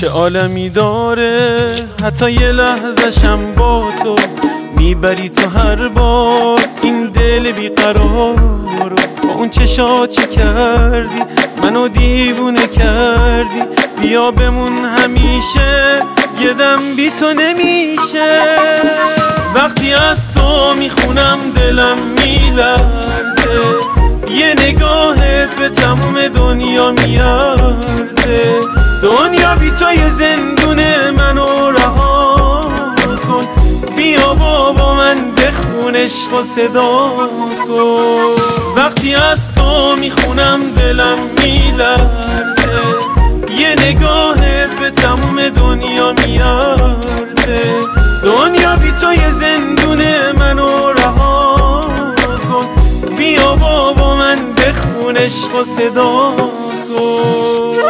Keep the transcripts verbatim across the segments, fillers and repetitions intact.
چه عالمی داره حتی یه لحظه‌شم با تو میبری تو هر بار این دل بیقرار رو. با اون چشا چی کردی منو دیوونه کردی، بیا بمون همیشه یه دم بی تو نمیشه. وقتی از تو میخونم دلم میلرزه، یه نگاهت به تموم دنیا میارزه. دنیا بی تو یه زندونه، منو رها کن، بیا بابا من بخون عشق و صدا کن. وقتی از تو میخونم دلم میلرزه، یه نگاهت به تموم دنیا میارزه. دنیا بی تو یه زندونه، منو رها کن، بیا بابا من بخون عشق و صدا کن.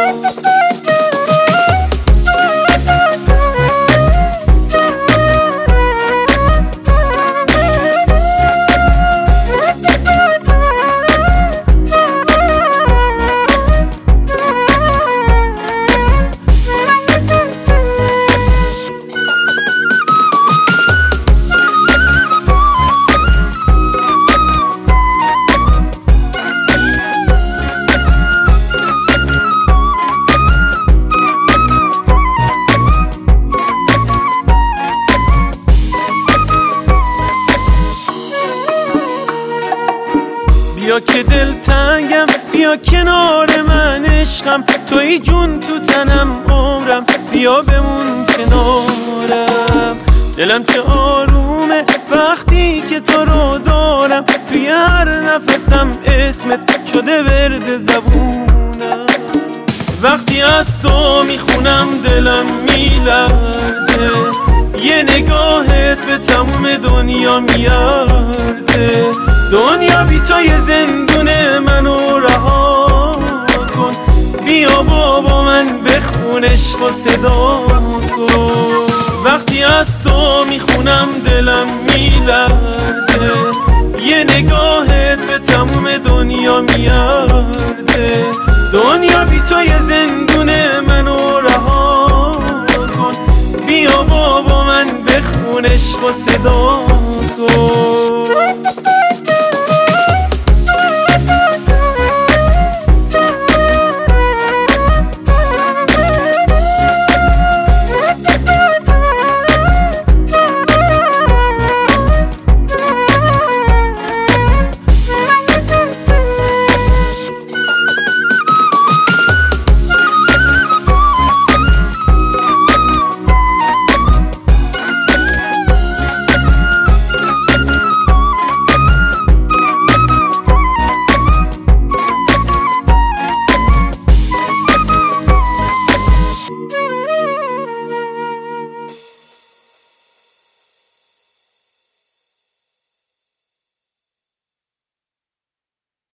بیا که دل تنگم، بیا کنار من عشقم، توی جون تو تنم عمرم، بیا بمون کنارم. دلم که آرومه وقتی که تو رو دارم، توی هر نفسم اسمت شده ورد زبونم. وقتی از تو میخونم دلم میلرزه، یه نگاهت به تموم دنیا میارزه. دنیا بی تو یه زندونه، منو رها کن، بیا بابا من بخون عشق و صدا کن. وقتی از تو میخونم دلم میلرزه، یه نگاهت به تموم دنیا میارزه. دنیا بی تو یه زندونه، منو رها کن، بیا بابا من بخون عشق و صدا کن.